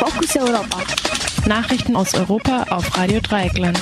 Fokus Europa. Nachrichten aus Europa auf Radio Dreieckland.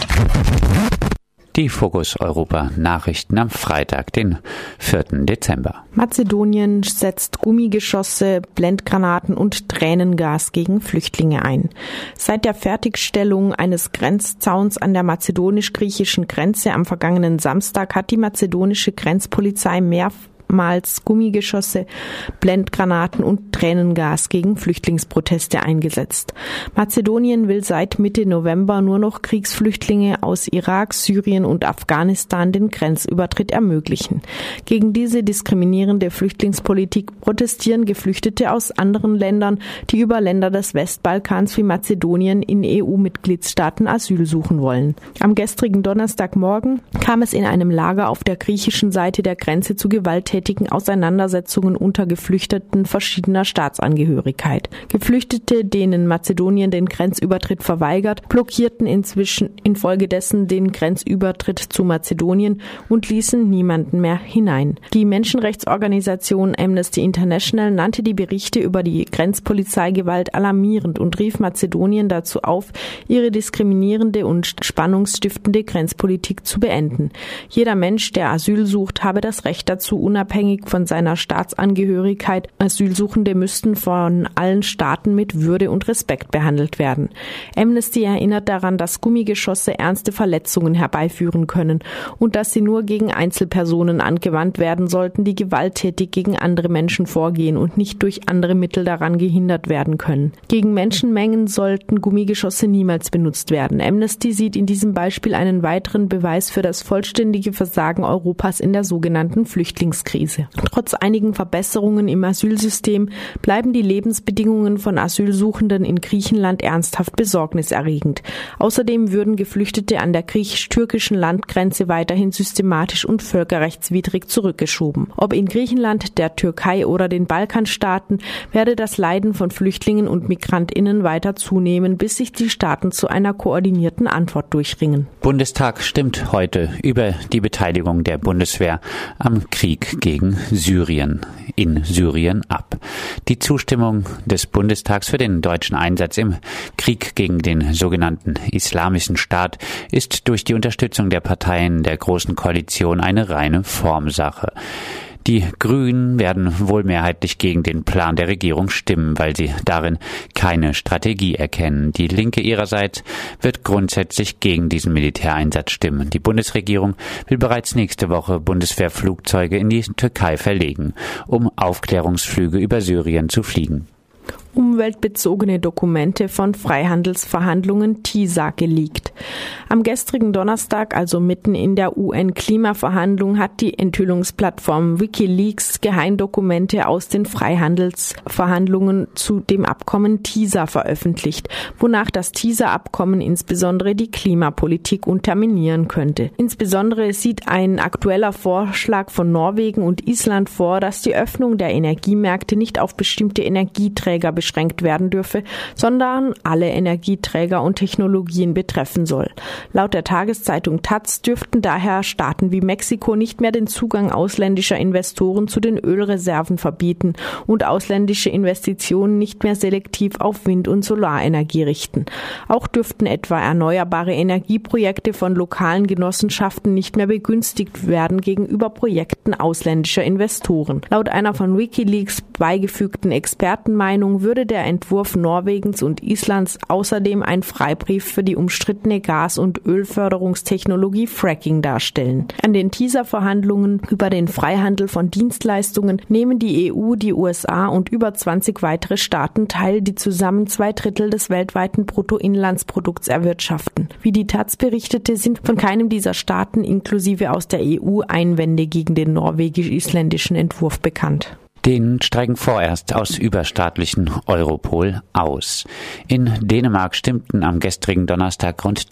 Die Fokus Europa Nachrichten am Freitag, den 4. Dezember. Mazedonien setzt Gummigeschosse, Blendgranaten und Tränengas gegen Flüchtlinge ein. Seit der Fertigstellung eines Grenzzauns an der mazedonisch-griechischen Grenze am vergangenen Samstag hat die mazedonische Grenzpolizei mehrmals Gummigeschosse, Blendgranaten und Tränengas gegen Flüchtlingsproteste eingesetzt. Mazedonien will seit Mitte November nur noch Kriegsflüchtlinge aus Irak, Syrien und Afghanistan den Grenzübertritt ermöglichen. Gegen diese diskriminierende Flüchtlingspolitik protestieren Geflüchtete aus anderen Ländern, die über Länder des Westbalkans wie Mazedonien in EU-Mitgliedstaaten Asyl suchen wollen. Am gestrigen Donnerstagmorgen kam es in einem Lager auf der griechischen Seite der Grenze zu gewalttätigen Auseinandersetzungen unter Geflüchteten verschiedener Staatsangehörigkeit. Geflüchtete, denen Mazedonien den Grenzübertritt verweigert, blockierten inzwischen infolgedessen den Grenzübertritt zu Mazedonien und ließen niemanden mehr hinein. Die Menschenrechtsorganisation Amnesty International nannte die Berichte über die Grenzpolizeigewalt alarmierend und rief Mazedonien dazu auf, ihre diskriminierende und spannungsstiftende Grenzpolitik zu beenden. Jeder Mensch, der Asyl sucht, habe das Recht dazu, unabhängig von seiner Staatsangehörigkeit. Asylsuchende müssten von allen Staaten mit Würde und Respekt behandelt werden. Amnesty erinnert daran, dass Gummigeschosse ernste Verletzungen herbeiführen können und dass sie nur gegen Einzelpersonen angewandt werden sollten, die gewalttätig gegen andere Menschen vorgehen und nicht durch andere Mittel daran gehindert werden können. Gegen Menschenmengen sollten Gummigeschosse niemals benutzt werden. Amnesty sieht in diesem Beispiel einen weiteren Beweis für das vollständige Versagen Europas in der sogenannten Flüchtlingskrise. Trotz einigen Verbesserungen im Asylsystem bleiben die Lebensbedingungen von Asylsuchenden in Griechenland ernsthaft besorgniserregend. Außerdem würden Geflüchtete an der griechisch-türkischen Landgrenze weiterhin systematisch und völkerrechtswidrig zurückgeschoben. Ob in Griechenland, der Türkei oder den Balkanstaaten, werde das Leiden von Flüchtlingen und MigrantInnen weiter zunehmen, bis sich die Staaten zu einer koordinierten Antwort durchringen. Bundestag stimmt heute über die Beteiligung der Bundeswehr am Krieg gegen Syrien in Syrien ab. Die Zustimmung des Bundestags für den deutschen Einsatz im Krieg gegen den sogenannten Islamischen Staat ist durch die Unterstützung der Parteien der Großen Koalition eine reine Formsache. Die Grünen werden wohl mehrheitlich gegen den Plan der Regierung stimmen, weil sie darin keine Strategie erkennen. Die Linke ihrerseits wird grundsätzlich gegen diesen Militäreinsatz stimmen. Die Bundesregierung will bereits nächste Woche Bundeswehrflugzeuge in die Türkei verlegen, um Aufklärungsflüge über Syrien zu fliegen. Umweltbezogene Dokumente von Freihandelsverhandlungen TISA geleakt. Am gestrigen Donnerstag, also mitten in der UN-Klimaverhandlung, hat die Enthüllungsplattform WikiLeaks Geheimdokumente aus den Freihandelsverhandlungen zu dem Abkommen TISA veröffentlicht, wonach das TISA-Abkommen insbesondere die Klimapolitik unterminieren könnte. Insbesondere sieht ein aktueller Vorschlag von Norwegen und Island vor, dass die Öffnung der Energiemärkte nicht auf bestimmte Energieträger beschränkt werden dürfe, sondern alle Energieträger und Technologien betreffen soll. Laut der Tageszeitung taz dürften daher Staaten wie Mexiko nicht mehr den Zugang ausländischer Investoren zu den Ölreserven verbieten und ausländische Investitionen nicht mehr selektiv auf Wind- und Solarenergie richten. Auch dürften etwa erneuerbare Energieprojekte von lokalen Genossenschaften nicht mehr begünstigt werden gegenüber Projekten ausländischer Investoren. Laut einer von WikiLeaks beigefügten Expertenmeinung würde der Entwurf Norwegens und Islands außerdem ein Freibrief für die umstrittene Gas- und Ölförderungstechnologie Fracking darstellen. An den TISA-Verhandlungen über den Freihandel von Dienstleistungen nehmen die EU, die USA und über 20 weitere Staaten teil, die zusammen 2/3 des weltweiten Bruttoinlandsprodukts erwirtschaften. Wie die taz berichtete, sind von keinem dieser Staaten inklusive aus der EU Einwände gegen den norwegisch-isländischen Entwurf bekannt. Dänen steigen vorerst aus überstaatlichen Europol aus. In Dänemark stimmten am gestrigen Donnerstag rund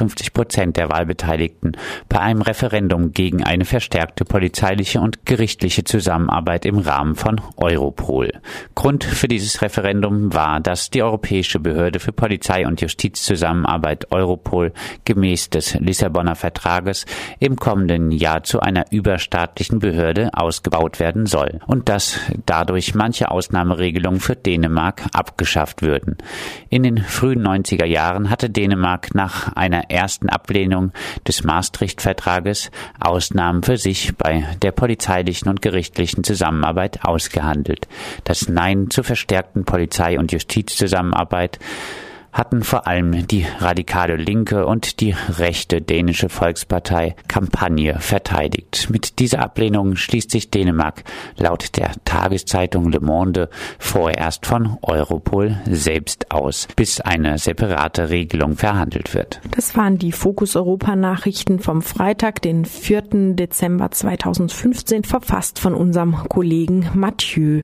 53% der Wahlbeteiligten bei einem Referendum gegen eine verstärkte polizeiliche und gerichtliche Zusammenarbeit im Rahmen von Europol. Grund für dieses Referendum war, dass die Europäische Behörde für Polizei- und Justizzusammenarbeit Europol gemäß des Lissabonner Vertrages im kommenden Jahr zu einer überstaatlichen Behörde ausgebaut werden soll und dass dadurch manche Ausnahmeregelungen für Dänemark abgeschafft würden. In den frühen 90er Jahren hatte Dänemark nach einer ersten Ablehnung des Maastricht-Vertrages Ausnahmen für sich bei der polizeilichen und gerichtlichen Zusammenarbeit ausgehandelt. Das Nein zur verstärkten Polizei- und Justizzusammenarbeit hatten vor allem die radikale Linke und die rechte dänische Volkspartei Kampagne verteidigt. Mit dieser Ablehnung schließt sich Dänemark laut der Tageszeitung Le Monde vorerst von Europol selbst aus, bis eine separate Regelung verhandelt wird. Das waren die Fokus Europa Nachrichten vom Freitag, den 4. Dezember 2015, verfasst von unserem Kollegen Mathieu.